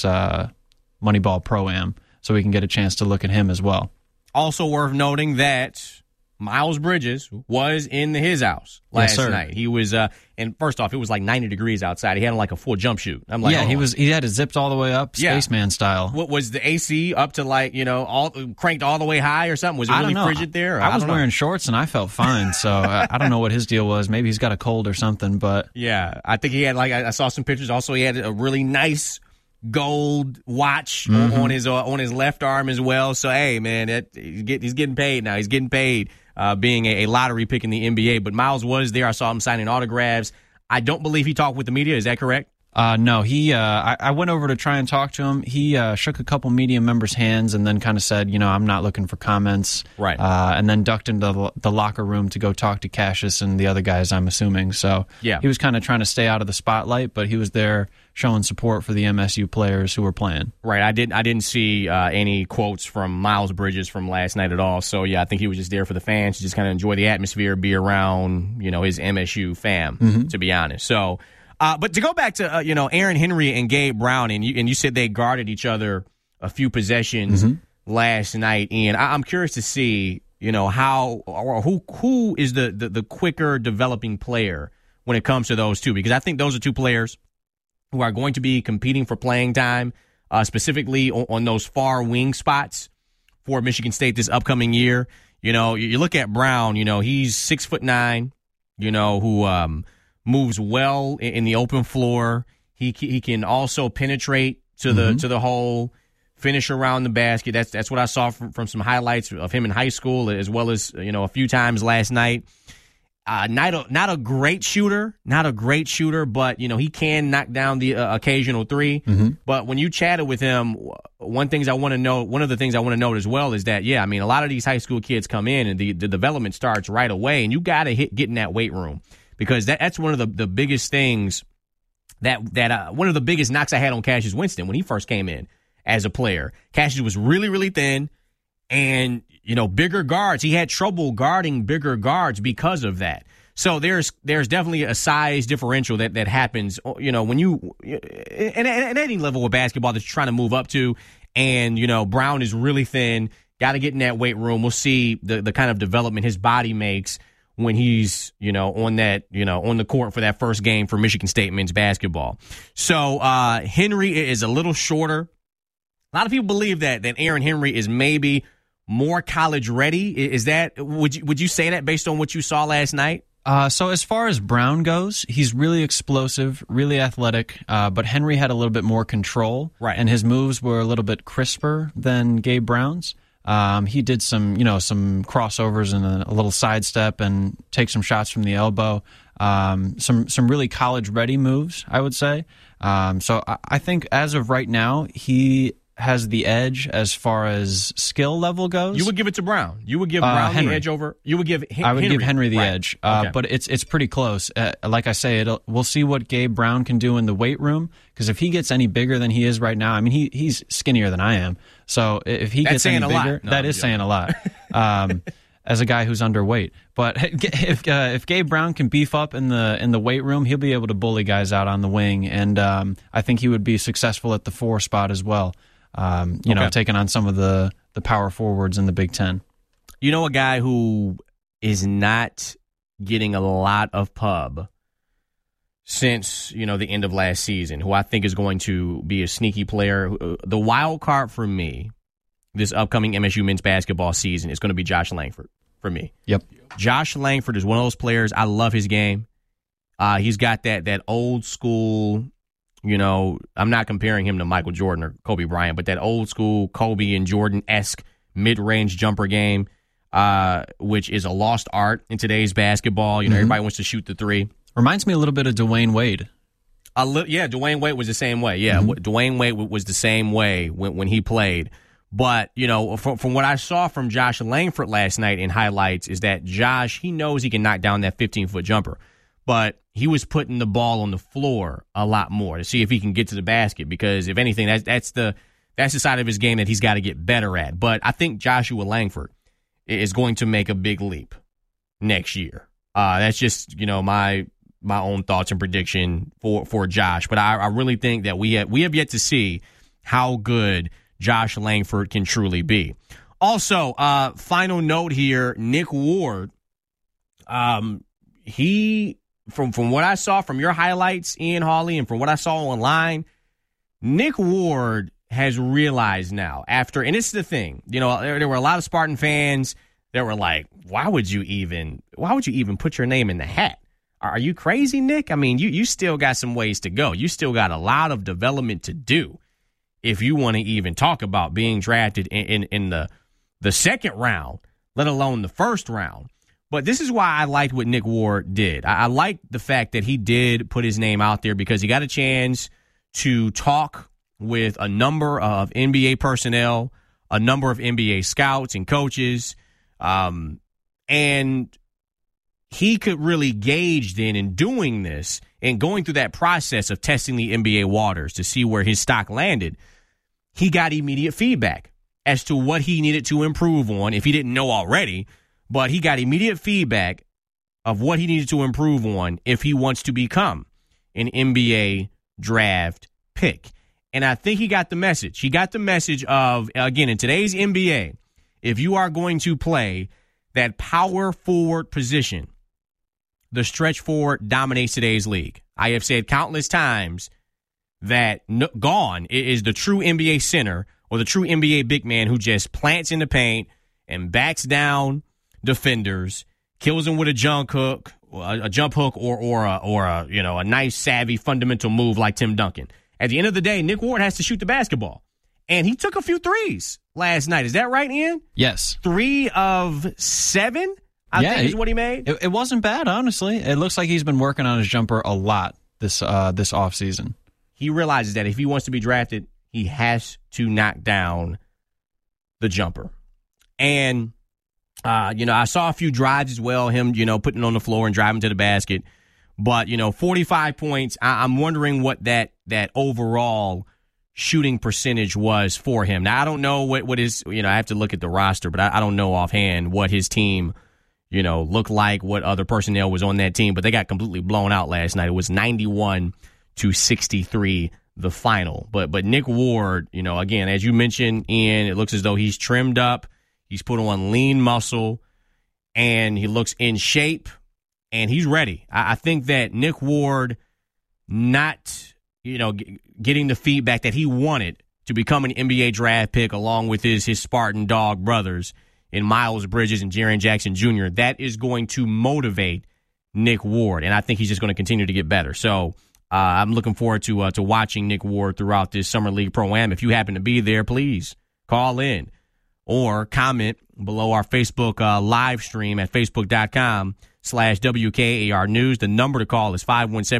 Moneyball Pro-Am, so we can get a chance to look at him as well. Also worth noting that Miles Bridges was in his house last night. He was, and first off, it was like 90 degrees outside. He had like a full jump shoot. I'm like, he had it zipped all the way up, spaceman style. What was the AC up to, like, cranked all the way high or something? Was it really frigid there? I was wearing shorts and I felt fine, so I don't know what his deal was. Maybe he's got a cold or something, but yeah, I think he had, like, I saw some pictures. Also, he had a really nice gold watch on his left arm as well. So hey, man, he's getting paid now. He's getting paid. Being a lottery pick in the NBA. But Miles was there. I saw him signing autographs. I don't believe he talked with the media. Is that correct? No. I went over to try and talk to him. He shook a couple media members' hands and then kind of said, I'm not looking for comments. Right. And then ducked into the locker room to go talk to Cassius and the other guys, I'm assuming. So yeah, he was kind of trying to stay out of the spotlight, but he was there showing support for the MSU players who were playing. Right. I didn't see any quotes from Miles Bridges from last night at all. So yeah, I think he was just there for the fans to just kind of enjoy the atmosphere, be around, his MSU fam, to be honest. So, but to go back to Aaron Henry and Gabe Brown, and you said they guarded each other a few possessions last night, and I'm curious to see how or who is the quicker developing player when it comes to those two, because I think those are two players who are going to be competing for playing time, specifically on those far wing spots for Michigan State this upcoming year. You look at Brown, he's 6'9", who moves well in the open floor. He can also penetrate to the hole, finish around the basket. That's what I saw from some highlights of him in high school, as well as a few times last night. Not a great shooter, but he can knock down the occasional three. But when you chatted with him, one of the things I want to note as well is that a lot of these high school kids come in and the development starts right away, and you got to get in that weight room, because that's one of the biggest things that one of the biggest knocks I had on Cassius Winston when he first came in as a player. Cassius was really, really thin, and bigger guards. He had trouble guarding bigger guards because of that. So there's definitely a size differential that happens, when you at any level of basketball that you're trying to move up to. And, Brown is really thin, got to get in that weight room. We'll see the kind of development his body makes when he's, on the court for that first game for Michigan State men's basketball. So Henry is a little shorter. A lot of people believe that Aaron Henry is maybe more college ready. Is that, would you say that based on what you saw last night? So as far as Brown goes, he's really explosive, really athletic, but Henry had a little bit more control, right, and his moves were a little bit crisper than Gabe Brown's. He did some crossovers and a little sidestep and take some shots from the elbow. Some really college ready moves, I would say. So I think as of right now, he has the edge as far as skill level goes. You would give it to Brown. You would give Brown the edge over. You would give Henry. I would give Henry the edge, Okay. But it's pretty close. Like I say, we'll see what Gabe Brown can do in the weight room, because if he gets any bigger than he is right now, he's skinnier than I am. So if he gets any bigger, that is saying a lot. As a guy who's underweight, but if Gabe Brown can beef up in the weight room, he'll be able to bully guys out on the wing, and I think he would be successful at the 4 spot as well. Taking on some of the power forwards in the Big Ten. A guy who is not getting a lot of pub since, the end of last season, who I think is going to be a sneaky player. The wild card for me this upcoming MSU men's basketball season is going to be Josh Langford for me. Yep. Josh Langford is one of those players. I love his game. He's got that old school I'm not comparing him to Michael Jordan or Kobe Bryant, but that old school Kobe and Jordan-esque mid-range jumper game, which is a lost art in today's basketball. Everybody wants to shoot the three. Reminds me a little bit of Dwayne Wade. Dwayne Wade was the same way. Yeah, Dwayne Wade was the same way when he played. But, from what I saw from Josh Langford last night in highlights is that Josh, he knows he can knock down that 15-foot jumper. But he was putting the ball on the floor a lot more to see if he can get to the basket because, if anything, that's the side of his game that he's got to get better at. But I think Joshua Langford is going to make a big leap next year. That's just, my own thoughts and prediction for Josh. But I really think that we have yet to see how good Josh Langford can truly be. Also, final note here, Nick Ward, he... From what I saw from your highlights, Ian Hawley, and from what I saw online, Nick Ward has realized now after, and it's the thing, there were a lot of Spartan fans that were like, why would you even put your name in the hat? Are you crazy, Nick? I mean, you still got some ways to go. You still got a lot of development to do if you want to even talk about being drafted in the second round, let alone the first round. But this is why I liked what Nick Ward did. I liked the fact that he did put his name out there because he got a chance to talk with a number of NBA personnel, a number of NBA scouts and coaches, and he could really gauge then in doing this and going through that process of testing the NBA waters to see where his stock landed. He got immediate feedback as to what he needed to improve on if he didn't know already. But he got immediate feedback of what he needed to improve on if he wants to become an NBA draft pick. And I think he got the message. He got the message of, again, in today's NBA, if you are going to play that power forward position, the stretch forward dominates today's league. I have said countless times that gone is the true NBA center or the true NBA big man who just plants in the paint and backs down defenders, kills them with a jump hook, or a nice savvy fundamental move like Tim Duncan. At the end of the day, Nick Ward has to shoot the basketball, and he took a few threes last night. Is that right, Ian? Yes. 3 of 7, I think is what he made. It wasn't bad, honestly. It looks like he's been working on his jumper a lot this offseason. He realizes that if he wants to be drafted, he has to knock down the jumper, and I saw a few drives as well, him, putting it on the floor and driving to the basket. But, 45 points, I'm wondering what that overall shooting percentage was for him. Now, I don't know what his, I have to look at the roster, but I don't know offhand what his team, looked like, what other personnel was on that team. But they got completely blown out last night. It was 91-63, the final. But Nick Ward, again, as you mentioned, Ian, it looks as though he's trimmed up. He's put on lean muscle, and he looks in shape, and he's ready. I think that Nick Ward not, getting the feedback that he wanted to become an NBA draft pick along with his Spartan dog brothers in Miles Bridges and Jaren Jackson Jr., that is going to motivate Nick Ward, and I think he's just going to continue to get better. So I'm looking forward to watching Nick Ward throughout this Summer League Pro-Am. If you happen to be there, please call in or comment below our Facebook live stream at facebook.com/WKAR News. The number to call is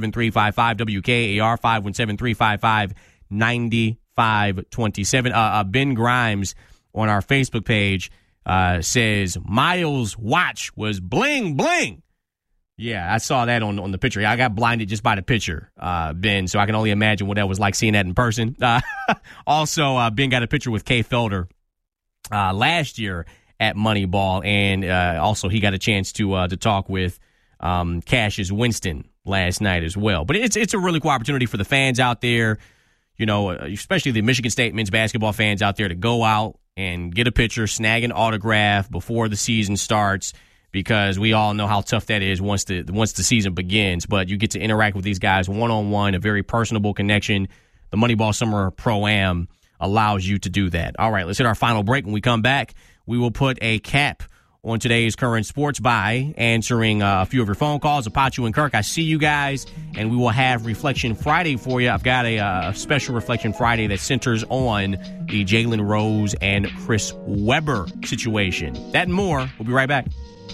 517-355-WKAR, 517-355-9527. Ben Grimes on our Facebook page says, Miles' watch was bling, bling. Yeah, I saw that on the picture. I got blinded just by the picture, Ben, so I can only imagine what that was like seeing that in person. Also, Ben got a picture with Kay Felder last year at Moneyball, and also he got a chance to talk with Cassius Winston last night as well. But it's a really cool opportunity for the fans out there, especially the Michigan State men's basketball fans out there, to go out and get a picture, snag an autograph before the season starts, because we all know how tough that is once the season begins. But you get to interact with these guys one-on-one, a very personable connection. The Moneyball Summer Pro-Am allows you to do that. All right, let's hit our final break. When we come back, we will put a cap on today's Current Sports by answering a few of your phone calls. Apache and Kirk, I see you guys, and we will have Reflection Friday for you. I've got a special Reflection Friday that centers on the Jalen Rose and Chris Webber situation. That and more. We'll be right back.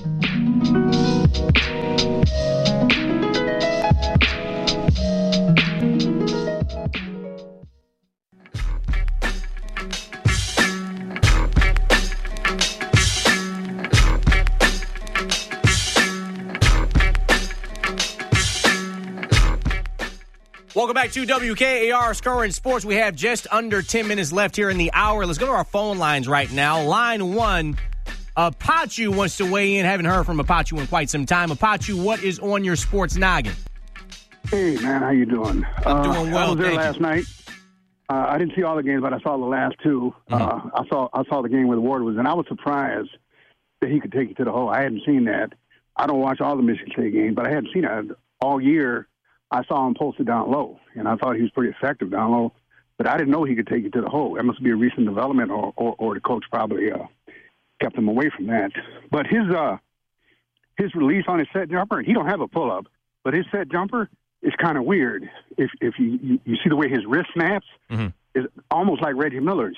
Welcome back to WKAR's Current Sports. We have just under 10 minutes left here in the hour. Let's go to our phone lines right now. Line 1, Apache wants to weigh in. Haven't heard from Apache in quite some time. Apache, what is on your sports noggin? Hey, man, how you doing? I'm doing well, I was there last night. I didn't see all the games, but I saw the last two. I saw the game where Ward was, and I was surprised that he could take it to the hole. I hadn't seen that. I don't watch all the Michigan State games, but I hadn't seen it all year. I saw him posted down low, and I thought he was pretty effective down low, but I didn't know he could take it to the hole. That must be a recent development, or the coach probably kept him away from that. But his release on his set jumper, he don't have a pull-up, but his set jumper is kind of weird. If you see the way his wrist snaps, it's almost like Reggie Miller's,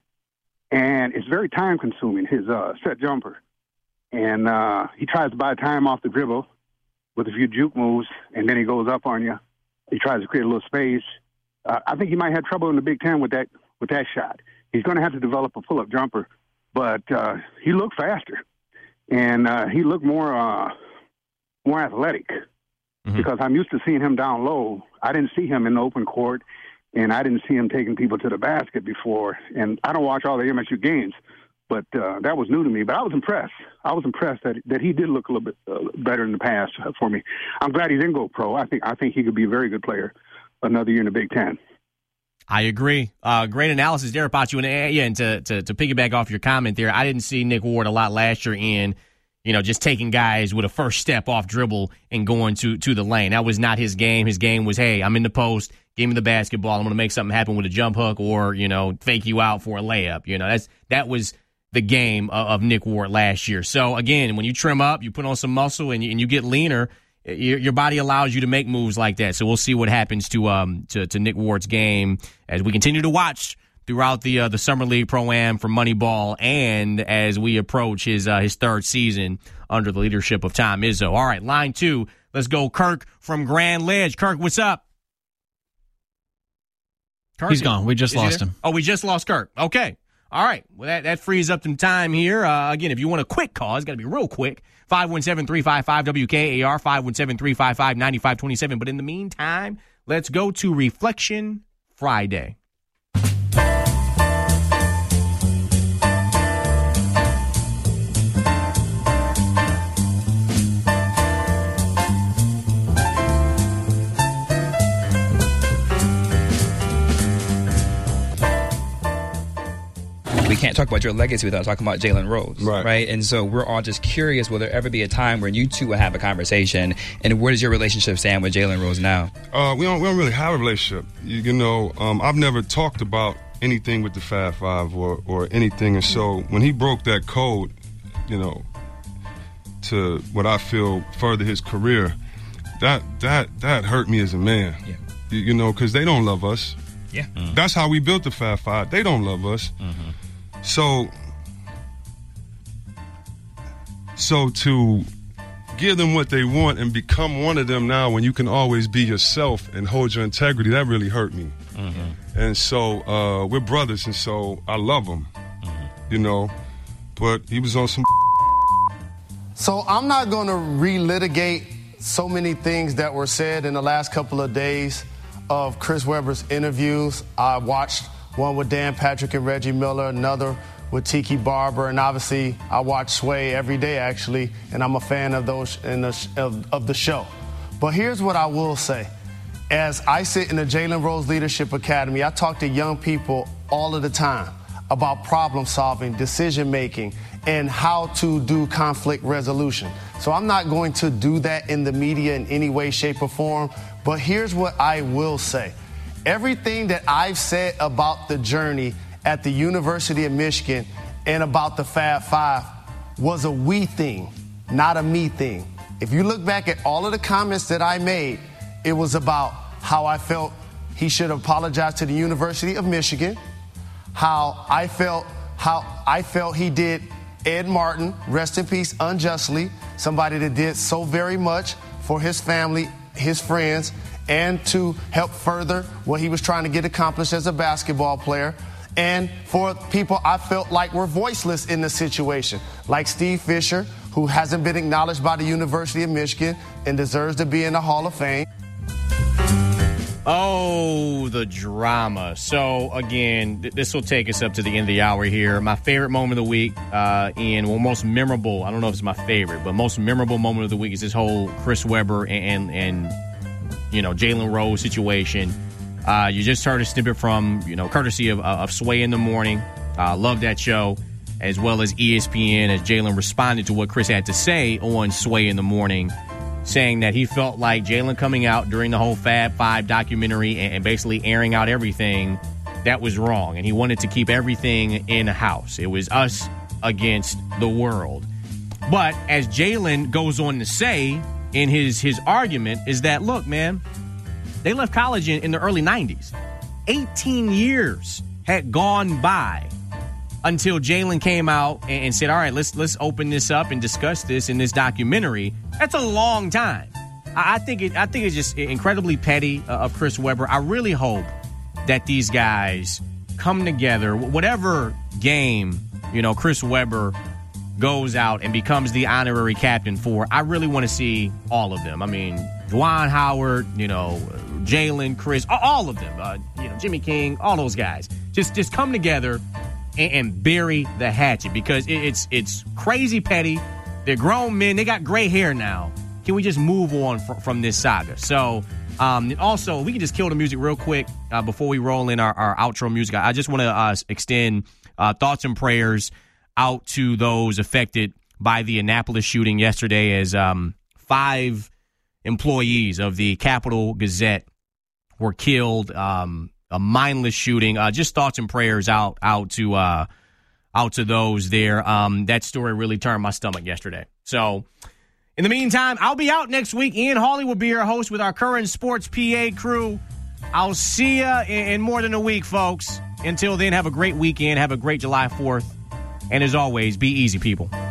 and it's very time-consuming, his set jumper. And he tries to buy time off the dribble with a few juke moves, and then he goes up on you. He tries to create a little space. I think he might have trouble in the Big Ten with that shot. He's going to have to develop a pull-up jumper, but he looked faster, and he looked more athletic because I'm used to seeing him down low. I didn't see him in the open court, and I didn't see him taking people to the basket before. And I don't watch all the MSU games, but that was new to me. But I was impressed. I was impressed that he did look a little bit better in the past for me. I'm glad he didn't go pro. I think he could be a very good player another year in the Big Ten. I agree. Great analysis there, Apache. And to piggyback off your comment there, I didn't see Nick Ward a lot last year in, just taking guys with a first step off dribble and going to the lane. That was not his game. His game was, hey, I'm in the post, give me the basketball, I'm going to make something happen with a jump hook or, fake you out for a layup. That was the game of Nick Ward last year. So, again, when you trim up, you put on some muscle, and you get leaner, your body allows you to make moves like that. So we'll see what happens to Nick Ward's game as we continue to watch throughout the Summer League Pro-Am for Moneyball and as we approach his third season under the leadership of Tom Izzo. All right, line 2, let's go Kirk from Grand Ledge. Kirk, what's up? Kirk, he's gone. We just lost him. Oh, we just lost Kirk. Okay. All right. Well, that frees up some time here. Again, if you want a quick call, it's got to be real quick. 517-355-WKAR, 517-355-9527. But in the meantime, let's go to Reflection Friday. We can't talk about your legacy without talking about Jalen Rose, right? And so we're all just curious, will there ever be a time where you two will have a conversation, and where does your relationship stand with Jalen Rose now? We don't really have a relationship. I've never talked about anything with the Fab Five or anything, and so when he broke that code, to what I feel further his career, that hurt me as a man. Yeah. Because they don't love us. Yeah. Mm-hmm. That's how we built the Fab Five. They don't love us. Mm-hmm. So to give them what they want and become one of them now when you can always be yourself and hold your integrity, that really hurt me. Mm-hmm. And so we're brothers, and so I love him, but he was on some. So I'm not going to relitigate so many things that were said in the last couple of days of Chris Webber's interviews. I watched one with Dan Patrick and Reggie Miller, another with Tiki Barber, and obviously I watch Sway every day, actually, and I'm a fan of those of the show. But here's what I will say. As I sit in the Jalen Rose Leadership Academy, I talk to young people all of the time about problem solving, decision making, and how to do conflict resolution. So I'm not going to do that in the media in any way, shape, or form, but here's what I will say. Everything that I've said about the journey at the University of Michigan and about the Fab Five was a we thing, not a me thing. If you look back at all of the comments that I made, it was about how I felt he should apologize to the University of Michigan, how I felt he did Ed Martin, rest in peace, unjustly, somebody that did so very much for his family, his friends, and to help further what he was trying to get accomplished as a basketball player. And for people I felt like were voiceless in the situation, like Steve Fisher, who hasn't been acknowledged by the University of Michigan and deserves to be in the Hall of Fame. Oh, the drama. So, again, this will take us up to the end of the hour here. My favorite moment of the week, most memorable, I don't know if it's my favorite, but most memorable moment of the week is this whole Chris Webber and Jalen Rose situation. You just heard a snippet from, courtesy of Sway in the Morning. Love that show, as well as ESPN, as Jalen responded to what Chris had to say on Sway in the Morning, saying that he felt like Jalen coming out during the whole Fab Five documentary and basically airing out everything, that was wrong. And he wanted to keep everything in-house. It was us against the world. But as Jalen goes on to say in his argument is that, look, man, they left college in the early 90s. 18 years had gone by until Jalen came out and said, all right, let's open this up and discuss this in this documentary. That's a long time. I think it's just incredibly petty of Chris Webber. I really hope that these guys come together. Whatever game, Chris Webber goes out and becomes the honorary captain for, I really want to see all of them. I mean, Juwan Howard, Jalen, Chris, all of them, Jimmy King, all those guys. Just come together and bury the hatchet, because it's crazy petty. They're grown men. They got gray hair now. Can we just move on from this saga? So, also, we can just kill the music real quick before we roll in our outro music. I just want to extend thoughts and prayers out to those affected by the Annapolis shooting yesterday, as 5 employees of the Capital Gazette were killed. A mindless shooting. Just thoughts and prayers out to those there. That story really turned my stomach yesterday. So, in the meantime, I'll be out next week. Ian Hawley will be your host with our Current Sports PA crew. I'll see you in more than a week, folks. Until then, have a great weekend. Have a great July 4th. And as always, be easy, people.